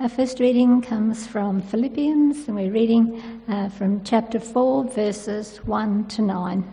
Our first reading comes from Philippians, and we're reading from chapter 4, verses 1 to 9.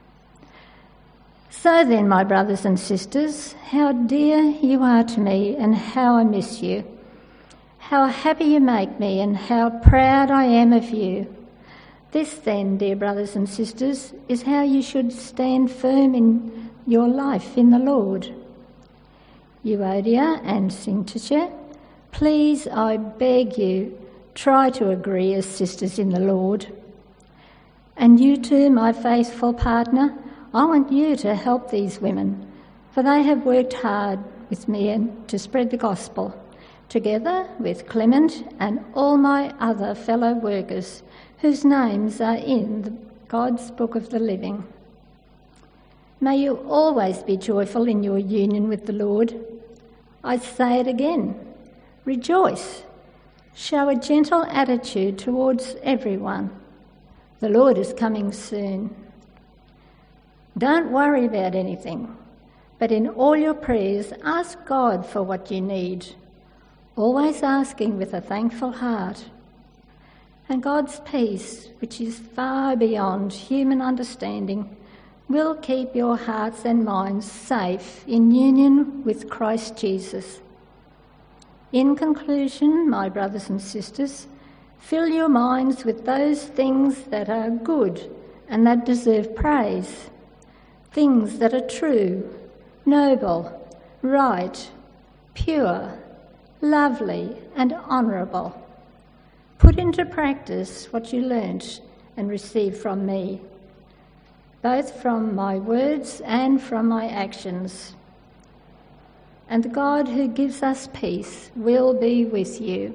So then, my brothers and sisters, how dear you are to me and how I miss you. How happy you make me and how proud I am of you. This then, dear brothers and sisters, is how you should stand firm in your life in the Lord. Euodia and Syntyche, please, I beg you, try to agree as sisters in the Lord. And you too, my faithful partner, I want you to help these women, for they have worked hard with me to spread the gospel, together with Clement and all my other fellow workers, whose names are in God's book of the living. May you always be joyful in your union with the Lord. I say it again. Rejoice. Show a gentle attitude towards everyone. The Lord is coming soon. Don't worry about anything, but in all your prayers ask God for what you need, always asking with a thankful heart. And God's peace, which is far beyond human understanding, will keep your hearts and minds safe in union with Christ Jesus. In conclusion, my brothers and sisters, fill your minds with those things that are good and that deserve praise, things that are true, noble, right, pure, lovely and honourable. Put into practice what you learnt and received from me, both from my words and from my actions. And God who gives us peace will be with you.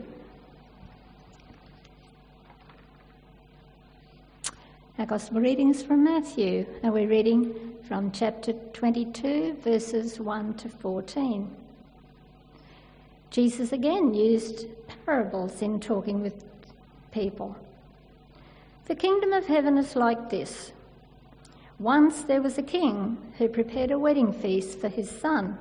Our Gospel reading is from Matthew, and we're reading from chapter 22, verses 1 to 14. Jesus again used parables in talking with people. The kingdom of heaven is like this. Once there was a king who prepared a wedding feast for his son.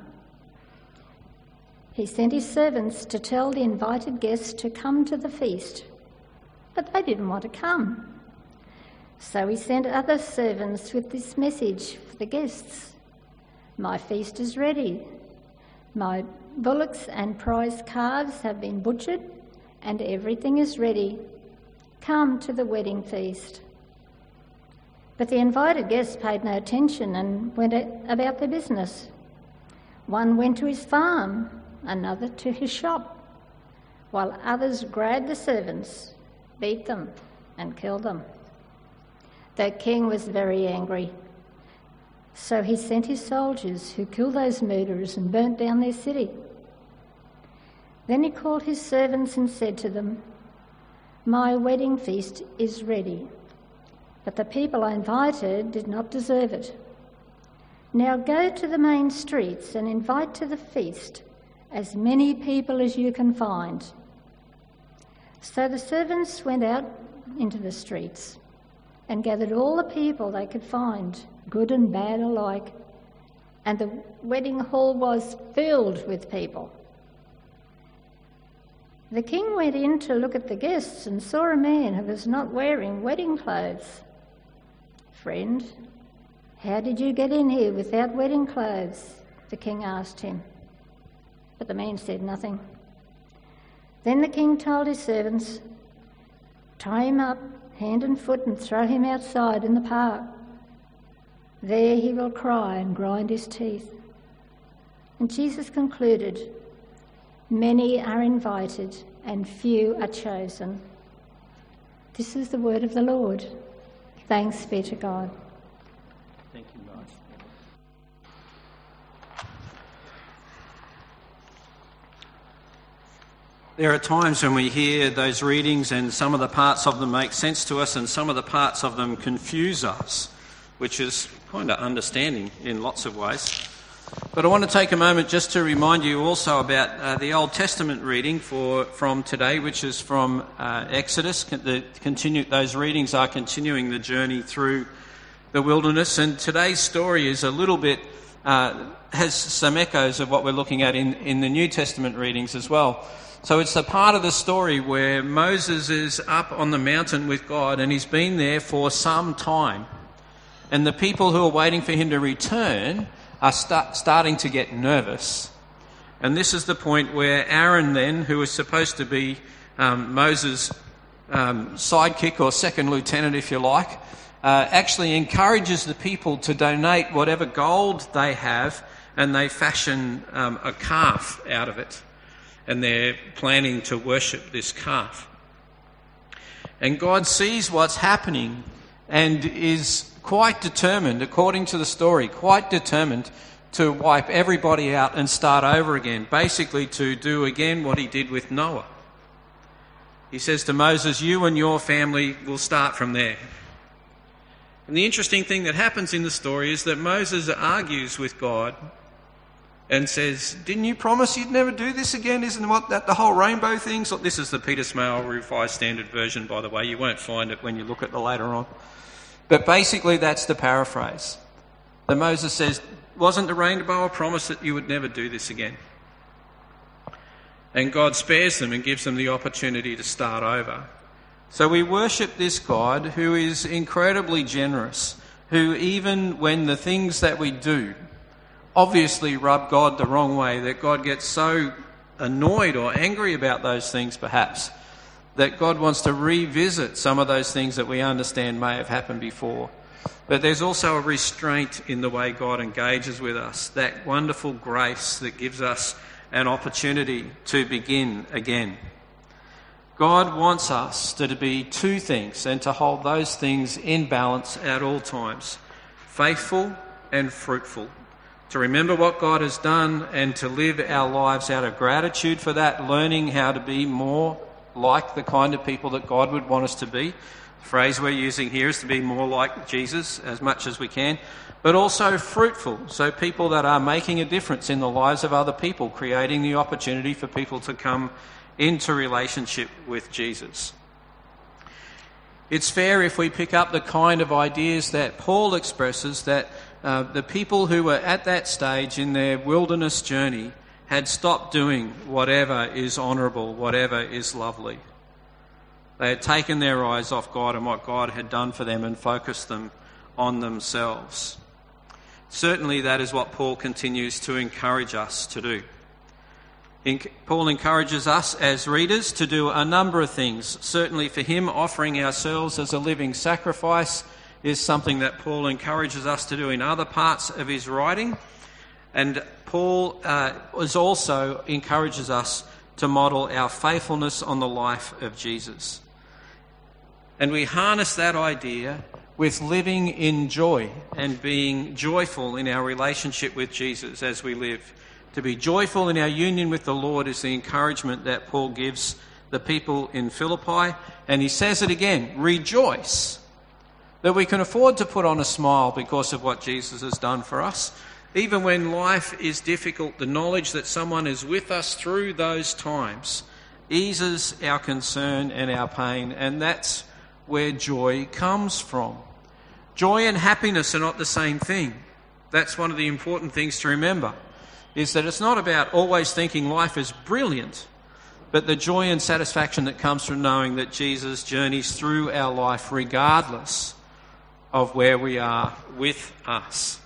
He sent his servants to tell the invited guests to come to the feast, but they didn't want to come. So he sent other servants with this message for the guests. My feast is ready. My bullocks and prize calves have been butchered, and everything is ready. Come to the wedding feast. But the invited guests paid no attention and went about their business. One went to his farm, another to his shop, while others grabbed the servants, beat them, and killed them. The king was very angry. So he sent his soldiers, who killed those murderers and burnt down their city. Then he called his servants and said to them, My wedding feast is ready, but the people I invited did not deserve it. Now go to the main streets and invite to the feast as many people as you can find. So the servants went out into the streets and gathered all the people they could find, good and bad alike, and the wedding hall was filled with people. The king went in to look at the guests and saw a man who was not wearing wedding clothes. Friend, how did you get in here without wedding clothes? The king asked him. But the man said nothing. Then the king told his servants, Tie him up, hand and foot, and throw him outside in the park. There he will cry and grind his teeth. And Jesus concluded, Many are invited and few are chosen. This is the word of the Lord. Thanks be to God. Thank you, Marge. There are times when we hear those readings and some of the parts of them make sense to us and some of the parts of them confuse us, which is kind of understanding in lots of ways. But I want to take a moment just to remind you also about the Old Testament reading from today, which is from Exodus. Those readings are continuing the journey through the wilderness, and today's story is a little bit has some echoes of what we're looking at in the New Testament readings as well. So it's the part of the story where Moses is up on the mountain with God and he's been there for some time. And the people who are waiting for him to return are starting to get nervous. And this is the point where Aaron then, who is supposed to be Moses' sidekick or second lieutenant, if you like, actually encourages the people to donate whatever gold they have, and they fashion a calf out of it. And they're planning to worship this calf. And God sees what's happening and is quite determined, according to the story, quite determined to wipe everybody out and start over again, basically to do again what he did with Noah. He says to Moses, you and your family will start from there. And the interesting thing that happens in the story is that Moses argues with God and says, didn't you promise you'd never do this again? Isn't what that the whole rainbow thing? So this is the Peter Smale Revised Standard Version, by the way. You won't find it when you look at it later on. But basically that's the paraphrase. That Moses says, wasn't the rainbow a promise that you would never do this again? And God spares them and gives them the opportunity to start over. So we worship this God who is incredibly generous, who even when the things that we do obviously rub God the wrong way, that God gets so annoyed or angry about those things perhaps, that God wants to revisit some of those things that we understand may have happened before. But there's also a restraint in the way God engages with us, that wonderful grace that gives us an opportunity to begin again. God wants us to be two things and to hold those things in balance at all times, faithful and fruitful. To remember what God has done and to live our lives out of gratitude for that, learning how to be more like the kind of people that God would want us to be. The phrase we're using here is to be more like Jesus as much as we can, but also fruitful, so people that are making a difference in the lives of other people, creating the opportunity for people to come into relationship with Jesus. It's fair if we pick up the kind of ideas that Paul expresses, that the people who were at that stage in their wilderness journey had stopped doing whatever is honourable, whatever is lovely. They had taken their eyes off God and what God had done for them and focused them on themselves. Certainly that is what Paul continues to encourage us to do. Paul encourages us as readers to do a number of things. Certainly for him, offering ourselves as a living sacrifice is something that Paul encourages us to do in other parts of his writing. And Paul also encourages us to model our faithfulness on the life of Jesus. And we harness that idea with living in joy and being joyful in our relationship with Jesus as we live. To be joyful in our union with the Lord is the encouragement that Paul gives the people in Philippi. And he says it again, rejoice. That we can afford to put on a smile because of what Jesus has done for us. Even when life is difficult, the knowledge that someone is with us through those times eases our concern and our pain, and that's where joy comes from. Joy and happiness are not the same thing. That's one of the important things to remember, is that it's not about always thinking life is brilliant, but the joy and satisfaction that comes from knowing that Jesus journeys through our life regardless of where we are with us.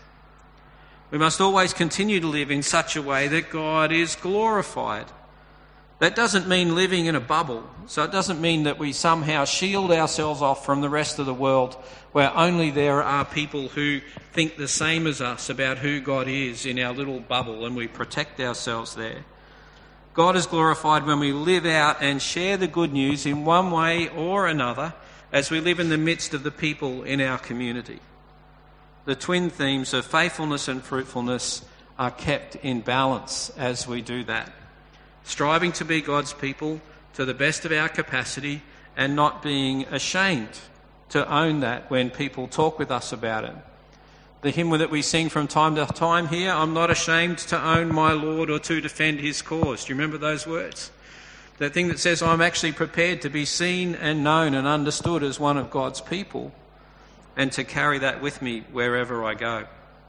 We must always continue to live in such a way that God is glorified. That doesn't mean living in a bubble. So it doesn't mean that we somehow shield ourselves off from the rest of the world where only there are people who think the same as us about who God is in our little bubble and we protect ourselves there. God is glorified when we live out and share the good news in one way or another as we live in the midst of the people in our community. The twin themes of faithfulness and fruitfulness are kept in balance as we do that. Striving to be God's people to the best of our capacity and not being ashamed to own that when people talk with us about it. The hymn that we sing from time to time here, I'm not ashamed to own my Lord or to defend his cause. Do you remember those words? That thing that says I'm actually prepared to be seen and known and understood as one of God's people and to carry that with me wherever I go.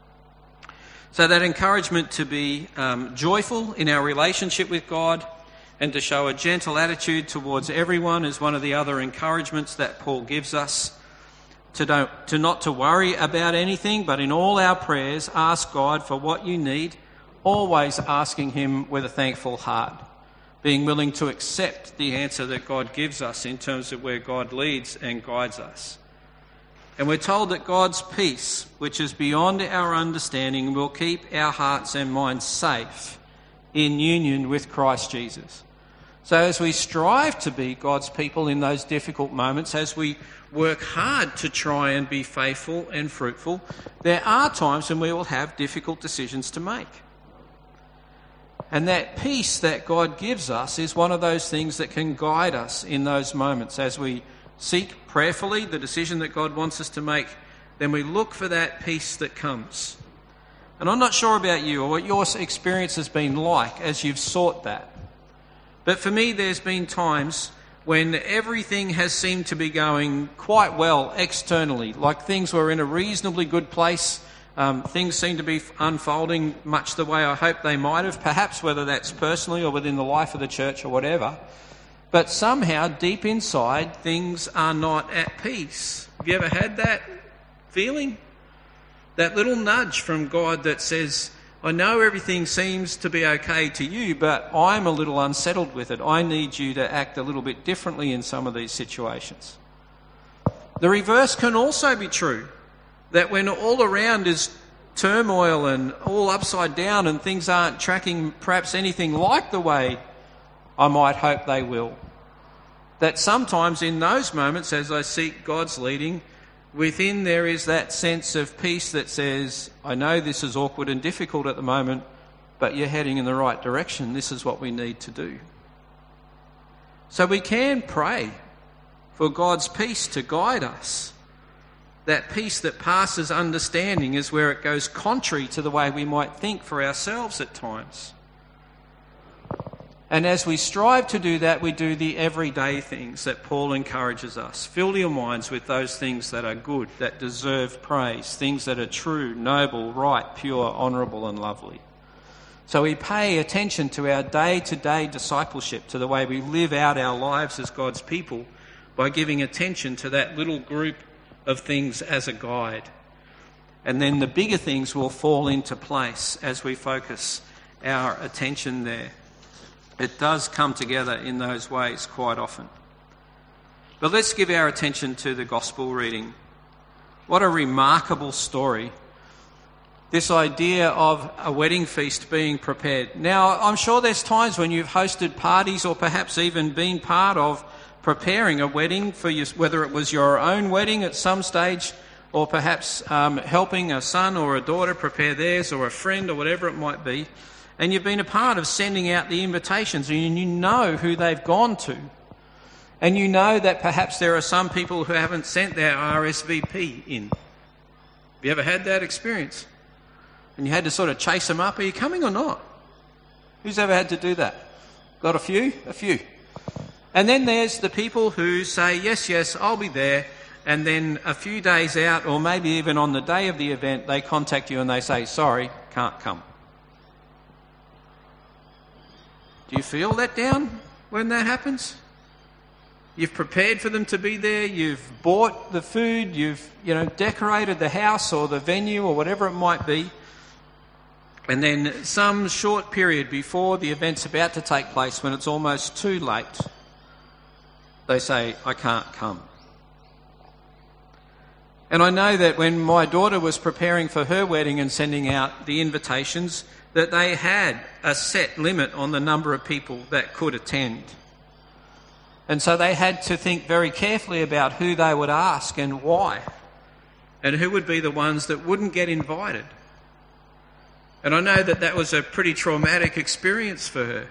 So that encouragement to be joyful in our relationship with God, and to show a gentle attitude towards everyone is one of the other encouragements that Paul gives us. Not to worry about anything, but in all our prayers ask God for what you need, always asking him with a thankful heart, being willing to accept the answer that God gives us in terms of where God leads and guides us. And we're told that God's peace, which is beyond our understanding, will keep our hearts and minds safe in union with Christ Jesus. So as we strive to be God's people in those difficult moments, as we work hard to try and be faithful and fruitful, there are times when we will have difficult decisions to make. And that peace that God gives us is one of those things that can guide us in those moments. As we seek prayerfully the decision that God wants us to make, then we look for that peace that comes. And I'm not sure about you or what your experience has been like as you've sought that. But for me, there's been times when everything has seemed to be going quite well externally, like things were in a reasonably good place. Things seem to be unfolding much the way I hope they might have, perhaps whether that's personally or within the life of the church or whatever. But somehow, deep inside, things are not at peace. Have you ever had that feeling? That little nudge from God that says, I know everything seems to be okay to you, but I'm a little unsettled with it. I need you to act a little bit differently in some of these situations. The reverse can also be true, that when all around is turmoil and all upside down and things aren't tracking perhaps anything like the way I might hope they will, that sometimes in those moments, as I seek God's leading, within there is that sense of peace that says, I know this is awkward and difficult at the moment, but you're heading in the right direction. This is what we need to do. So we can pray for God's peace to guide us. That peace that passes understanding is where it goes contrary to the way we might think for ourselves at times. And as we strive to do that, we do the everyday things that Paul encourages us. Fill your minds with those things that are good, that deserve praise, things that are true, noble, right, pure, honourable and lovely. So we pay attention to our day-to-day discipleship, to the way we live out our lives as God's people, by giving attention to that little group of things as a guide. And then the bigger things will fall into place as we focus our attention there. It does come together in those ways quite often. But let's give our attention to the gospel reading. What a remarkable story. This idea of a wedding feast being prepared. Now, I'm sure there's times when you've hosted parties or perhaps even been part of preparing a wedding for you, whether it was your own wedding at some stage or perhaps helping a son or a daughter prepare theirs or a friend or whatever it might be. And you've been a part of sending out the invitations and you know who they've gone to. And you know that perhaps there are some people who haven't sent their RSVP in. Have you ever had that experience? And you had to sort of chase them up. Are you coming or not? Who's ever had to do that? Got a few? A few. And then there's the people who say, yes, I'll be there. And then a few days out, or maybe even on the day of the event, they contact you and they say, sorry, can't come. Do you feel let down when that happens? You've prepared for them to be there, you've bought the food, you've decorated the house or the venue or whatever it might be. And then some short period before the event's about to take place, when it's almost too late, they say, I can't come. And I know that when my daughter was preparing for her wedding and sending out the invitations, that they had a set limit on the number of people that could attend. And so they had to think very carefully about who they would ask and why, and who would be the ones that wouldn't get invited. And I know that that was a pretty traumatic experience for her.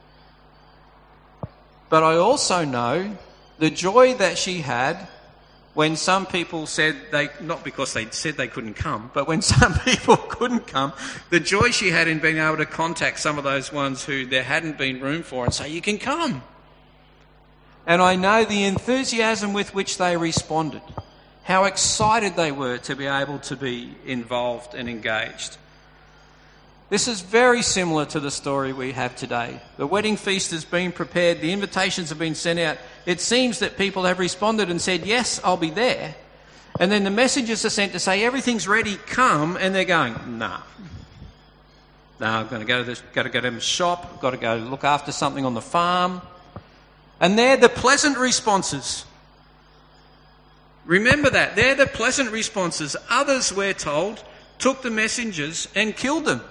But I also know the joy that she had when some people said not because they said they couldn't come, but when some people couldn't come, the joy she had in being able to contact some of those ones who there hadn't been room for and say, you can come. And I know the enthusiasm with which they responded, how excited they were to be able to be involved and engaged. This is very similar to the story we have today. The wedding feast has been prepared, the invitations have been sent out. It seems that people have responded and said, yes, I'll be there. And then the messengers are sent to say, everything's ready, come. And they're going, nah. No, I've got to go to the shop, I've got to go look after something on the farm. And they're the pleasant responses. Remember that. They're the pleasant responses. Others, we're told, took the messengers and killed them.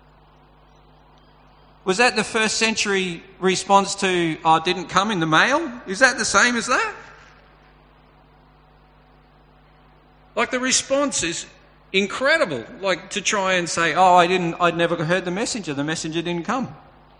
Was that the first century response to, oh, it didn't come in the mail? Is that the same as that? Like, the response is incredible. Like, to try and say, oh, I'd never heard the messenger didn't come.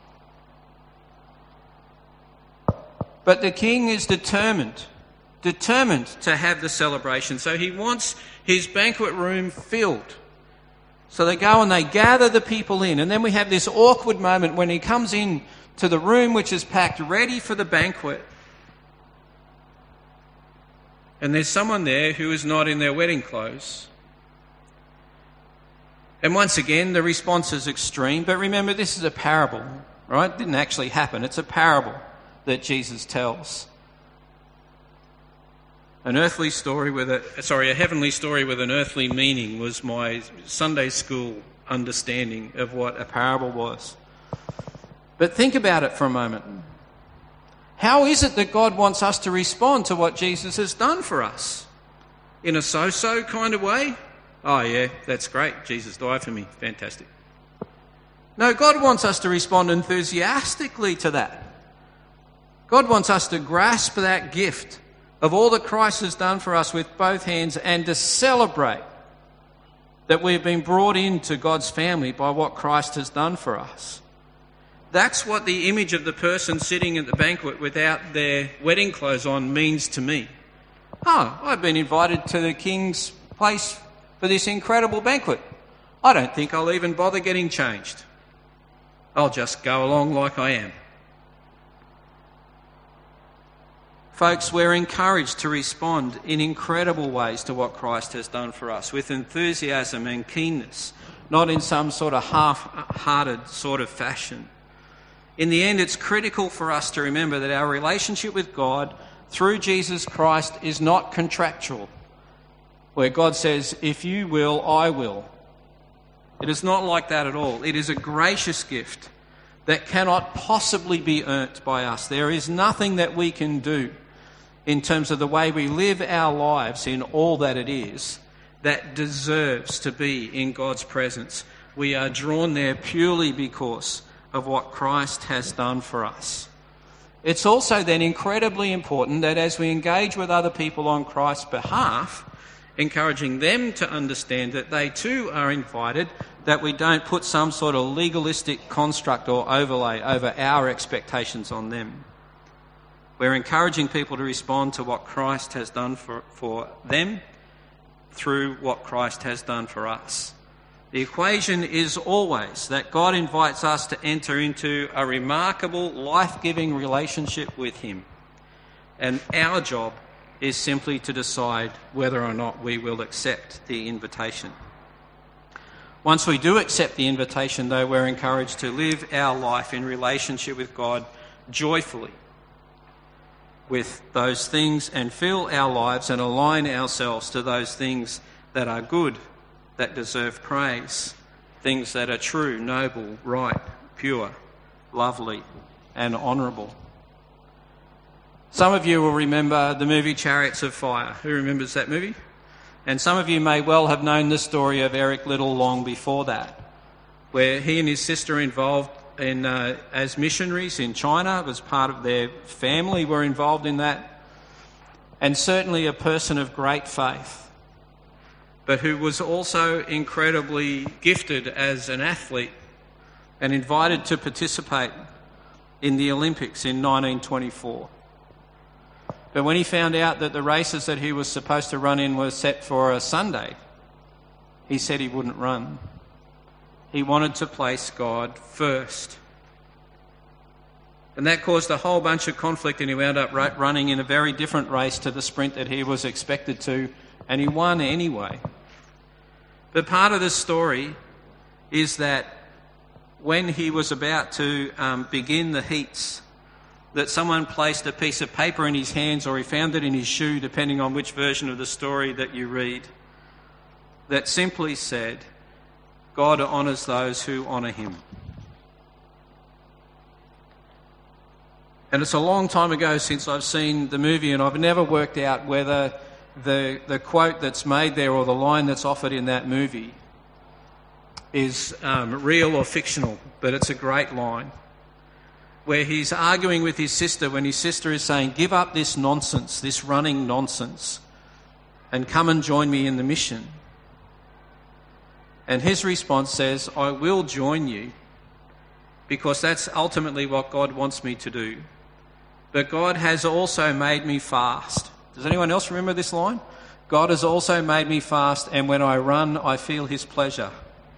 But the king is determined to have the celebration. So he wants his banquet room filled. So they go and they gather the people in. And then we have this awkward moment when he comes in to the room which is packed ready for the banquet. And there's someone there who is not in their wedding clothes. And once again, the response is extreme. But remember, this is a parable, right? It didn't actually happen. It's a parable that Jesus tells. A heavenly story with an earthly meaning was my Sunday school understanding of what a parable was. But think about it for a moment. How is it that God wants us to respond to what Jesus has done for us? In a so-so kind of way? Oh yeah, that's great. Jesus died for me. Fantastic. No, God wants us to respond enthusiastically to that. God wants us to grasp that gift of all that Christ has done for us with both hands and to celebrate that we've been brought into God's family by what Christ has done for us. That's what the image of the person sitting at the banquet without their wedding clothes on means to me. Oh, I've been invited to the king's place for this incredible banquet. I don't think I'll even bother getting changed. I'll just go along like I am. Folks, we're encouraged to respond in incredible ways to what Christ has done for us, with enthusiasm and keenness, not in some sort of half-hearted sort of fashion. In the end, it's critical for us to remember that our relationship with God through Jesus Christ is not contractual, where God says, if you will, I will. It is not like that at all. It is a gracious gift that cannot possibly be earned by us. There is nothing that we can do in terms of the way we live our lives in all that it is that deserves to be in God's presence. We are drawn there purely because of what Christ has done for us. It's also then incredibly important that as we engage with other people on Christ's behalf, encouraging them to understand that they too are invited, that we don't put some sort of legalistic construct or overlay over our expectations on them. We're encouraging people to respond to what Christ has done for them through what Christ has done for us. The equation is always that God invites us to enter into a remarkable, life-giving relationship with him. And our job is simply to decide whether or not we will accept the invitation. Once we do accept the invitation, though, we're encouraged to live our life in relationship with God joyfully with those things and fill our lives and align ourselves to those things that are good, that deserve praise, things that are true, noble, right, pure, lovely and honourable. Some of you will remember the movie Chariots of Fire. Who remembers that movie? And some of you may well have known the story of Eric Liddell long before that, where he and his sister are involved in as missionaries in China. It was part of their family were involved in that. And certainly a person of great faith, but who was also incredibly gifted as an athlete and invited to participate in the Olympics in 1924. But when he found out that the races that he was supposed to run in were set for a Sunday, he said he wouldn't run. He wanted to place God first. And that caused a whole bunch of conflict, and he wound up running in a very different race to the sprint that he was expected to, and he won anyway. But part of the story is that when he was about to begin the heats, that someone placed a piece of paper in his hands, or he found it in his shoe, depending on which version of the story that you read, that simply said, God honours those who honour him. And it's a long time ago since I've seen the movie, and I've never worked out whether the quote that's made there or the line that's offered in that movie is real or fictional, but it's a great line, where he's arguing with his sister when his sister is saying, give up this nonsense, this running nonsense, and come and join me in the mission. And his response says, I will join you, because that's ultimately what God wants me to do. But God has also made me fast. Does anyone else remember this line? God has also made me fast, and when I run, I feel his pleasure.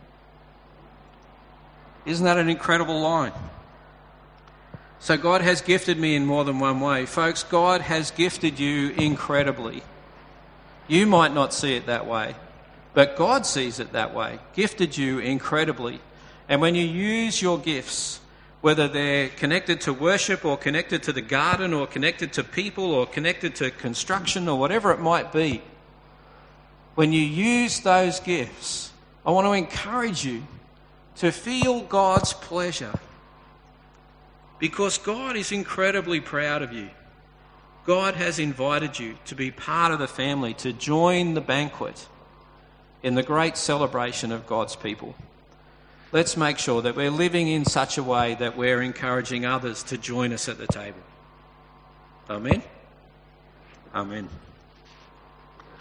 Isn't that an incredible line? So God has gifted me in more than one way. Folks, God has gifted you incredibly. You might not see it that way, but God sees it that way. Gifted you incredibly. And when you use your gifts, whether they're connected to worship or connected to the garden or connected to people or connected to construction or whatever it might be, when you use those gifts, I want to encourage you to feel God's pleasure, because God is incredibly proud of you. God has invited you to be part of the family, to join the banquet in the great celebration of God's people. Let's make sure that we're living in such a way that we're encouraging others to join us at the table. Amen? Amen.